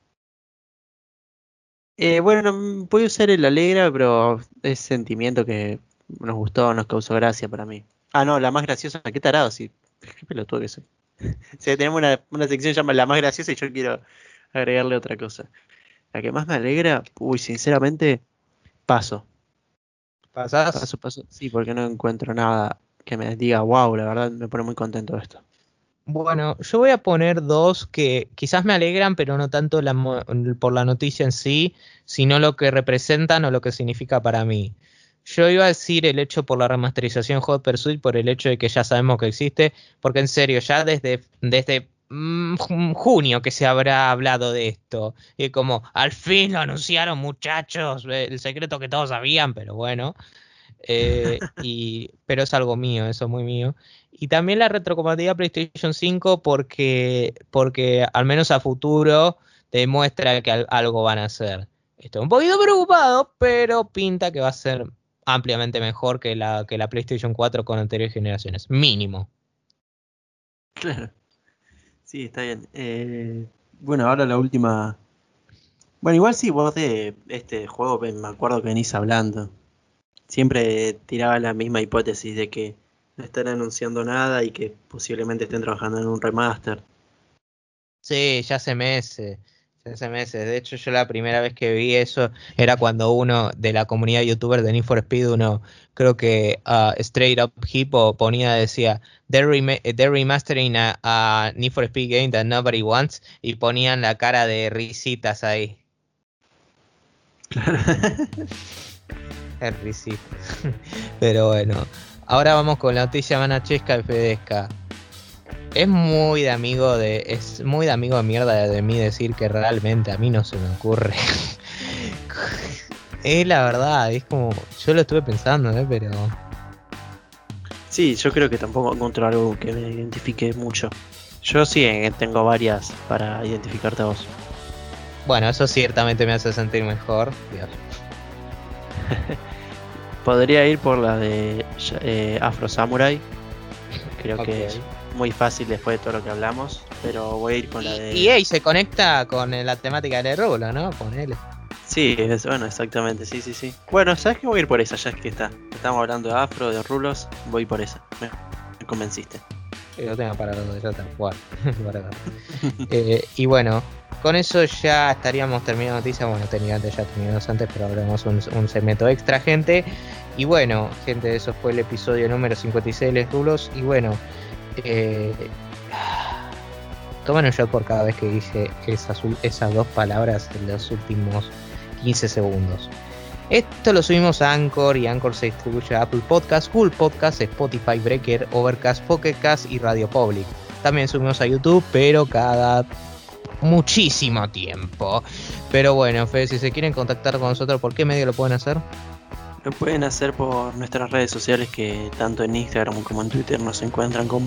Bueno, voy a usar el alegra, pero es sentimiento que nos gustó, nos causó gracia para mí. Ah, no, la más graciosa, qué tarado, sí. Qué pelotudo que soy. Sí, tenemos una sección que se llama La más graciosa y yo quiero agregarle otra cosa. La que más me alegra, uy, sinceramente, paso. ¿Pasás? Paso. Sí, porque no encuentro nada que me diga, wow, la verdad me pone muy contento esto. Bueno, yo voy a poner dos que quizás me alegran, pero no tanto por la noticia en sí, sino lo que representan o lo que significa para mí. Yo iba a decir el hecho por la remasterización Hot Pursuit, por el hecho de que ya sabemos que existe, porque en serio, ya desde junio que se habrá hablado de esto, y como al fin lo anunciaron muchachos, el secreto que todos sabían, pero bueno. Pero es algo mío, eso es muy mío. Y también la retrocompatibilidad PlayStation 5 porque al menos a futuro demuestra que algo van a hacer. Estoy un poquito preocupado, pero pinta que va a ser ampliamente mejor que la PlayStation 4 con anteriores generaciones. Mínimo. Claro, sí, está bien. Bueno, ahora la última. Bueno, igual sí, vos de este juego me acuerdo que venís hablando. Siempre tiraba la misma hipótesis de que no están anunciando nada y que posiblemente estén trabajando en un remaster. Sí, ya hace meses. Ya hace meses. De hecho, yo la primera vez que vi eso era cuando uno de la comunidad youtuber de Need for Speed, uno creo que Straight Up Hippo ponía, decía, they're remastering a Need for Speed game that nobody wants, y ponían la cara de risitas ahí. Claro. Es risitas. Pero bueno, ahora vamos con la noticia manachesca y fedesca. Es muy de amigo de mierda de mí decir que realmente a mí no se me ocurre. Es la verdad, es como, yo lo estuve pensando, pero Sí, yo creo que tampoco encuentro algo que me identifique mucho. Yo sí tengo varias para identificarte a vos. bueno, eso ciertamente me hace sentir mejor. Dios. Podría ir por la de Afro Samurai. Creo Ok. que es muy fácil después de todo lo que hablamos. Pero voy a ir con la Y de. EA se conecta con la temática del rulo, ¿no? Ponele. Sí, bueno, exactamente, sí. Bueno, ¿sabes qué? Voy a ir por esa, ya es que estamos hablando de afro, de rulos, voy por esa. Me convenciste. Lo tengo para los ya está. Bueno, y bueno, con eso ya estaríamos terminando noticias. Bueno, técnicamente ya terminamos antes, pero habremos un segmento extra, gente. Y bueno, gente, eso fue el episodio número 56 de Les Rulos. Y bueno, tomen un shot por cada vez que dice esas dos palabras en los últimos 15 segundos. Esto lo subimos a Anchor, y Anchor se distribuye a Apple Podcasts, Google Podcasts, Spotify, Breaker, Overcast, Pocket Cast y Radio Public. También subimos a YouTube, pero cada muchísimo tiempo. Pero bueno, Fede, si se quieren contactar con nosotros, ¿por qué medio lo pueden hacer? Lo pueden hacer por nuestras redes sociales, que tanto en Instagram como en Twitter nos encuentran como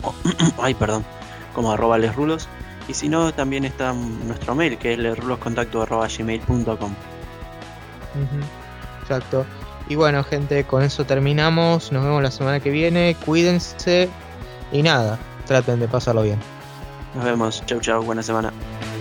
como @lesrulos. Y si no, también está nuestro mail, que es lesruloscontacto@gmail.com. Exacto. Y bueno, gente, con eso terminamos. Nos vemos la semana que viene. Cuídense y nada, traten de pasarlo bien. Nos vemos. Chau, buena semana.